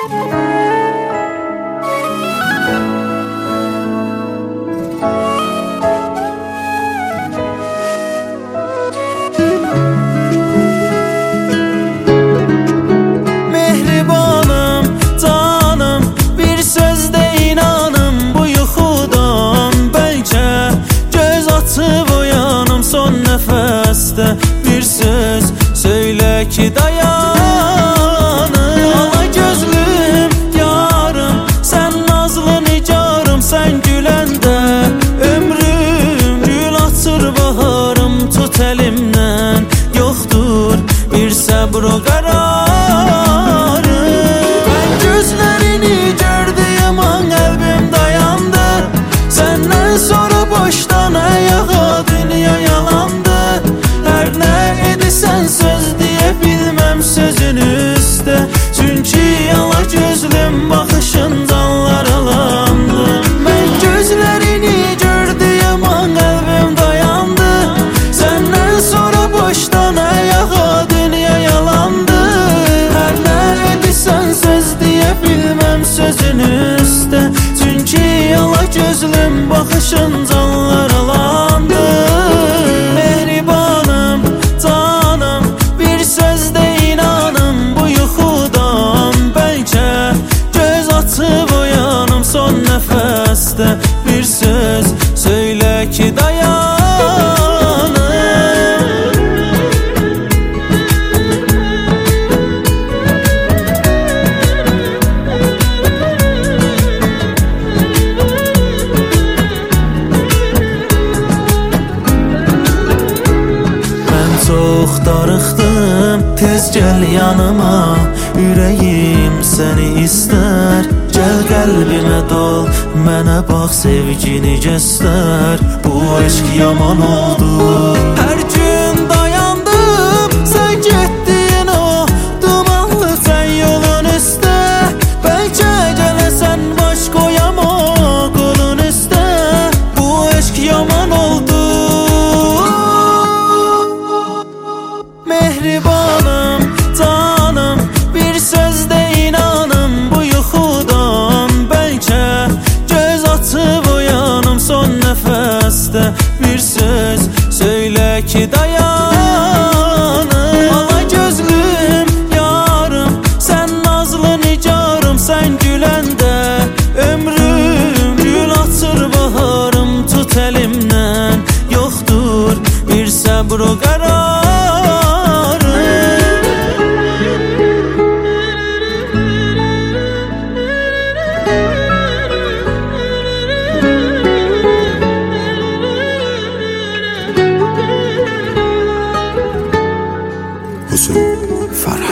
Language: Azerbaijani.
Mehribanım, canım, bir sözde inanım bu yuxudan. Bəlkə göz açıb uyanım son nəfəsdə, bir söz söylə ki dayanım. Ala gözlüm yarım, sən nazlı nicarım, sən güləndə ömrüm gül açır baharım. Tut əlimdən, yoxdur bir səbr o qərarı. Mən gözlərini gördüyüm an qəlbim dayandı. Səndən sonra başdan ayağa dünya yalandı. Hər nə edirsən söz deyə bilməm sözün üstə, çünki ala gözlüm baxışın canlar alandı. Mən gözlərini gördüyüm an qəlbim dayandı. Səndən sonra başdan ayağa dünya yalandı. Hər nə edirsən söz deyə bilməm sözün üstə, çünki ala gözlüm baxışın canlar alandı. Mehribanım, canım, bir sözdə inanım bu yuxudan. Bəlkə göz açıb uyanım son nəfəsdə, bir söz söylə ki dayanım. Çox darıxdım, tez gəl yanıma, ürəyim səni istər. Gəl qəlbimə dol, mənə bax, sevgini göstər. Bu eşq yaman oldu. Hər gün dayandım, sən getdin o dumanlı sən yolun üstə. Bəlkə gələsən baş qoyam o qolun üstə. Bu eşq yaman oldu. Mehribanım, canım, bir sözdə inanım bu yuxudan. Bəlkə göz açıb uyanım son nəfəsdə, bir söz söylə ki dayanım. Ala gözlüm yarım, sən nazlı nicarım, sən güləndə ömrüm gül açır baharım. Tut əlimdən, yoxdur bir səbr o qərarı. Hüsn Farah.